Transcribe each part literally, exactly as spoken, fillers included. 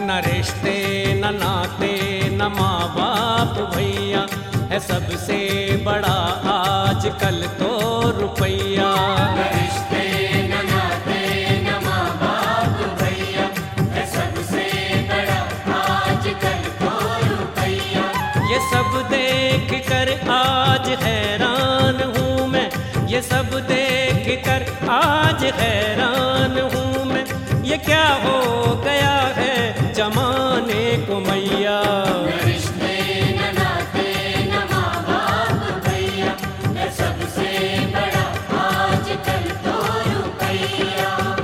न रिश्ते न नाते न माँ बाप भैया, है सबसे बड़ा आजकल तो रुपैया। न रिश्ते न नाते न माँ बाप भैया, है सबसे बड़ा आजकल तो रुपैया। ये सब देख कर आज हैरान हूँ मैं, ये सब देख कर आज हैरान हूँ मैं, ये क्या हो गया है जमाने को मैया। न रिश्ते न नाते न माँ बाप भैया, है सबसे बड़ा आजकल तो रुपैया।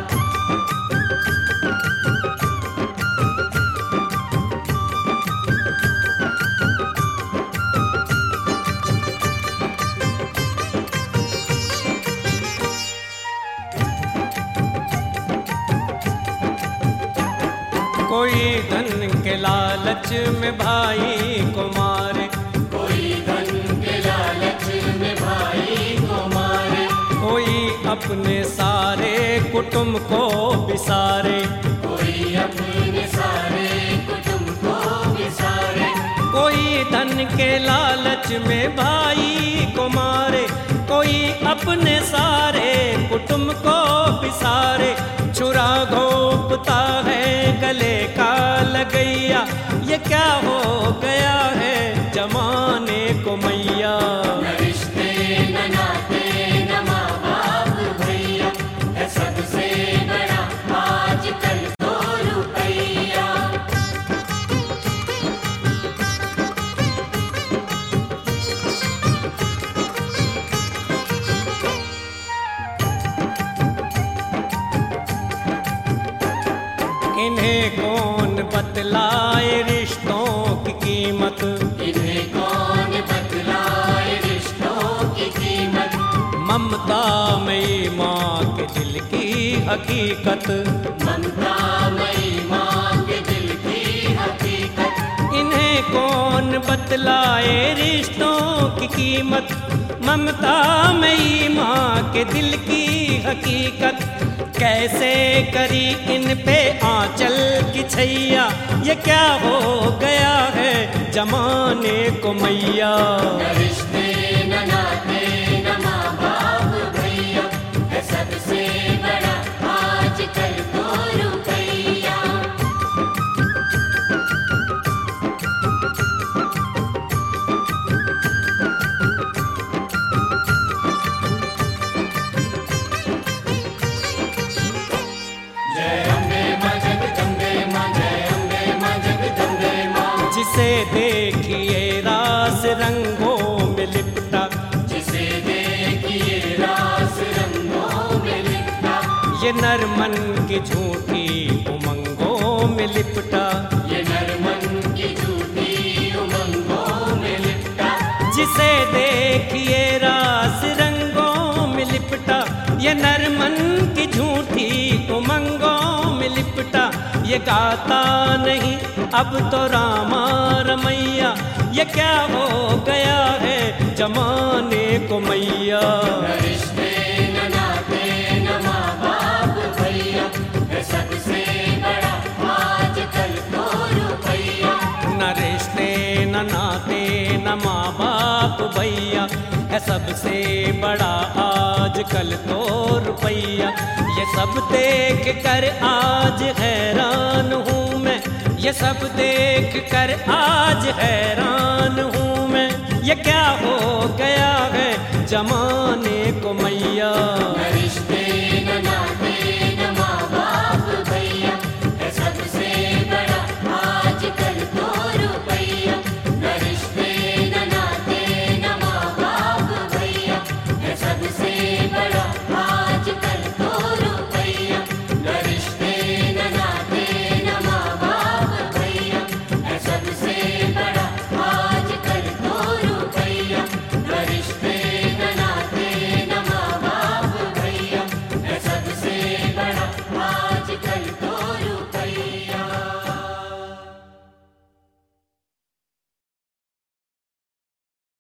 कोई धन के लालच में भाई को मारे, कोई धन के लालच में भाई को मारे, कोई अपने सारे कुटुंब को बिसारे, कोई अपने सारे कुटुंब को बिसारे। कोई धन के लालच में भाई को मारे, कोई अपने सारे कुटुंब को बिसारे। छुरा घोंपता है गले का लगैया, ये क्या हो गया है जमाने को मैया। न रिश्ते न नाते न माँ बाप भैया, है सबसे बड़ा आजकल तो रुपैया। इन्हें कौन बतलाए रिश्तों की कीमत, इन्हें कौन बतलाए रिश्तों की कीमत। ममता मई माँ के दिल की हकीकत, ममता मई माँ के दिल की हकीकत। इन्हें कौन बतलाए रिश्तों की कीमत, ममता मई माँ के दिल की हकीकत। कैसे करी इन पे आंचल की छैया, ये क्या हो गया है जमाने को मैया। न रिश्ते न नाते न माँ बाप भैया, है सबसे बड़ा आजकल तो रुपैया। जय अम्बे माँ जगदम्बे माँ, जय अम्बे माँ जगदम्बे माँ। जिसे देखिए रास रंगों में लिपटा, जिसे देखिए रास रंगों में लिपटा, ये नरमन की झूठी उमंगों में लिपटा। ये नरमन की झूठी उमंगों में लिपटा। जिसे देखिए रास रंगों में लिपटा, ये नरमन की झूठी उमंगों में लिपटा। ये गाता नहीं अब तो रामा रमैया, ये क्या हो गया है जमाने को मैया। न रिश्ते न नाते न माँ बाप भैया, है सबसे बड़ा आजकल तो रुपैया। न रिश्ते न नाते न माँ बाप भैया, है सबसे बड़ा आजकल तो रुपैया। ये सब देख कर आज हैरान हूँ मैं, ये सब देख कर आज हैरान हूँ मैं, ये क्या हो गया है जमाने को मैया। न रिश्ते न नाते